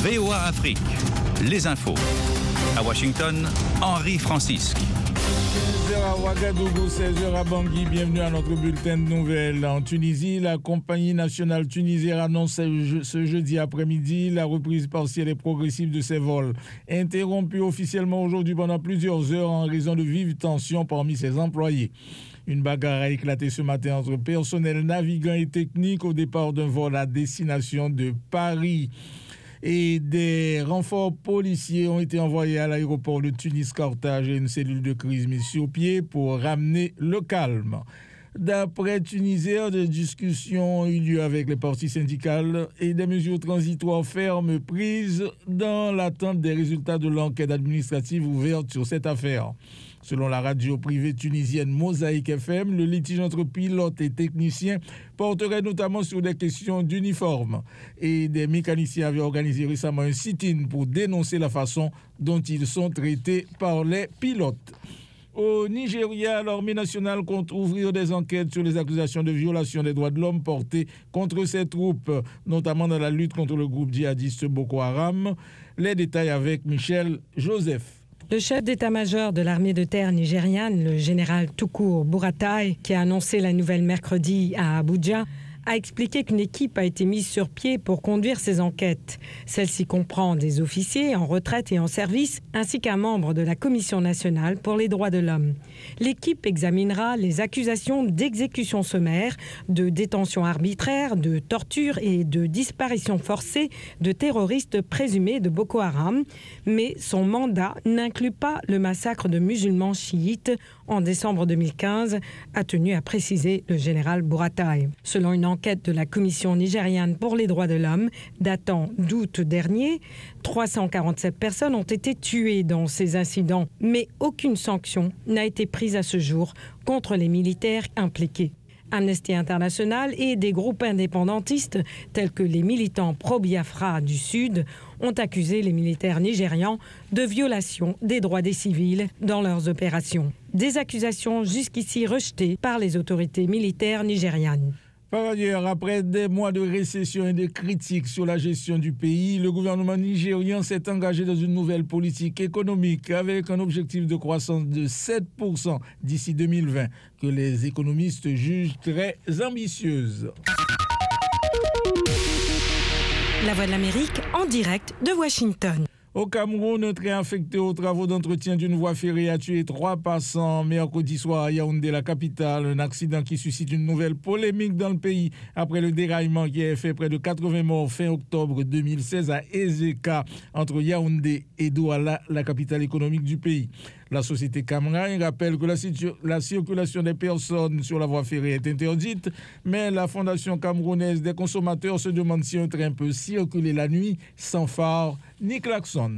VOA Afrique, les infos. À Washington, Henri Francisque. 15h à Ouagadougou, 16h à Bangui. Bienvenue à notre bulletin de nouvelles. En Tunisie, la compagnie nationale tunisienne annonce ce jeudi après-midi la reprise partielle et progressive de ses vols. Interrompus officiellement aujourd'hui pendant plusieurs heures en raison de vives tensions parmi ses employés. Une bagarre a éclaté ce matin entre personnel navigant et technique au départ d'un vol à destination de Paris. Et des renforts policiers ont été envoyés à l'aéroport de Tunis-Carthage et une cellule de crise mise sur pied pour ramener le calme. D'après Tunisiens, des discussions ont eu lieu avec les parties syndicales et des mesures transitoires fermes prises dans l'attente des résultats de l'enquête administrative ouverte sur cette affaire. Selon la radio privée tunisienne Mosaïque FM, le litige entre pilotes et techniciens porterait notamment sur des questions d'uniforme. Et des mécaniciens avaient organisé récemment un sit-in pour dénoncer la façon dont ils sont traités par les pilotes. Au Nigeria, l'armée nationale compte ouvrir des enquêtes sur les accusations de violation des droits de l'homme portées contre ses troupes, notamment dans la lutte contre le groupe djihadiste Boko Haram. Les détails avec Michel Joseph. Le chef d'état-major de l'armée de terre nigériane, le général Tukur Buratai, qui a annoncé la nouvelle mercredi à Abuja, a expliqué qu'une équipe a été mise sur pied pour conduire ces enquêtes. Celle-ci comprend des officiers en retraite et en service, ainsi qu'un membre de la Commission nationale pour les droits de l'homme. L'équipe examinera les accusations d'exécution sommaire, de détention arbitraire, de torture et de disparition forcée de terroristes présumés de Boko Haram, mais son mandat n'inclut pas le massacre de musulmans chiites en décembre 2015, a tenu à préciser le général Buratai. Selon une enquête de la Commission nigériane pour les droits de l'homme, datant d'août dernier, 347 personnes ont été tuées dans ces incidents, mais aucune sanction n'a été prise à ce jour contre les militaires impliqués. Amnesty International et des groupes indépendantistes tels que les militants pro-Biafra du Sud ont accusé les militaires nigérians de violation des droits des civils dans leurs opérations. Des accusations jusqu'ici rejetées par les autorités militaires nigérianes. Par ailleurs, après des mois de récession et de critiques sur la gestion du pays, le gouvernement nigérian s'est engagé dans une nouvelle politique économique avec un objectif de croissance de 7% d'ici 2020 que les économistes jugent très ambitieuse. La Voix de l'Amérique en direct de Washington. Au Cameroun, un train affecté aux travaux d'entretien d'une voie ferrée a tué 3 passants mercredi soir à Yaoundé, la capitale. Un accident qui suscite une nouvelle polémique dans le pays après le déraillement qui a fait près de 80 morts fin octobre 2016 à Ezeka, entre Yaoundé et Douala, la capitale économique du pays. La société Camrain rappelle que la circulation des personnes sur la voie ferrée est interdite, mais la Fondation camerounaise des consommateurs se demande si un train peut circuler la nuit sans phare ni klaxon.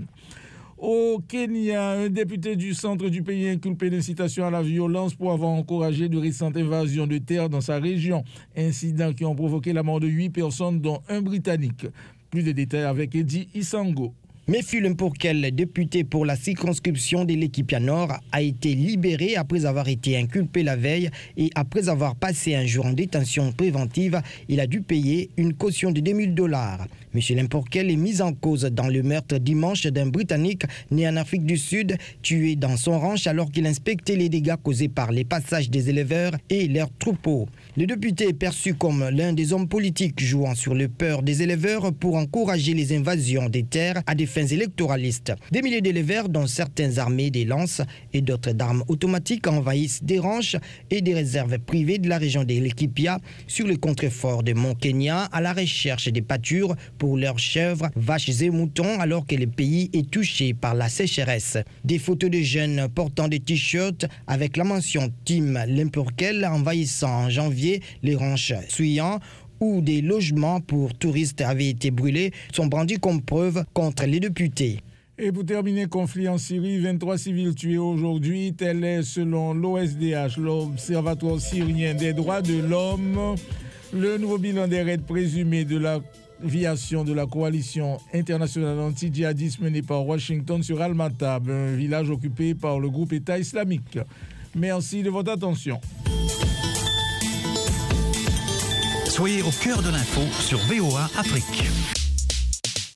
Au Kenya, un député du centre du pays inculpé d'incitation à la violence pour avoir encouragé de récentes invasions de terres dans sa région. Incidents qui ont provoqué la mort de 8 personnes, dont un Britannique. Plus de détails avec Eddie Isango. Mefulem Porkel, député pour la circonscription de l'Équipia Nord, a été libéré après avoir été inculpé la veille et après avoir passé un jour en détention préventive, il a dû payer une caution de $2000. M. Lemporkel est mis en cause dans le meurtre dimanche d'un Britannique né en Afrique du Sud, tué dans son ranch alors qu'il inspectait les dégâts causés par les passages des éleveurs et leurs troupeaux. Le député est perçu comme l'un des hommes politiques jouant sur le peur des éleveurs pour encourager les invasions des terres à des fins électoralistes. Des milliers d'éleveurs, dont certains armés des lances et d'autres d'armes automatiques, envahissent des ranches et des réserves privées de la région de l'Équipia sur le contrefort de Mont Kenya à la recherche des pâtures pour leurs chèvres, vaches et moutons alors que le pays est touché par la sécheresse. Des photos de jeunes portant des t-shirts avec la mention Team Lemporkel envahissant en janvier les ranches Suyan où des logements pour touristes avaient été brûlés sont brandis comme preuve contre les députés. Et pour terminer, conflit en Syrie, 23 civils tués aujourd'hui, tel est selon l'OSDH, l'Observatoire syrien des droits de l'homme, le nouveau bilan des raids présumés de l'aviation de la coalition internationale anti-djihadiste menée par Washington sur Al-Matab, un village occupé par le groupe État islamique. Merci de votre attention. Soyez au cœur de l'info sur VOA Afrique.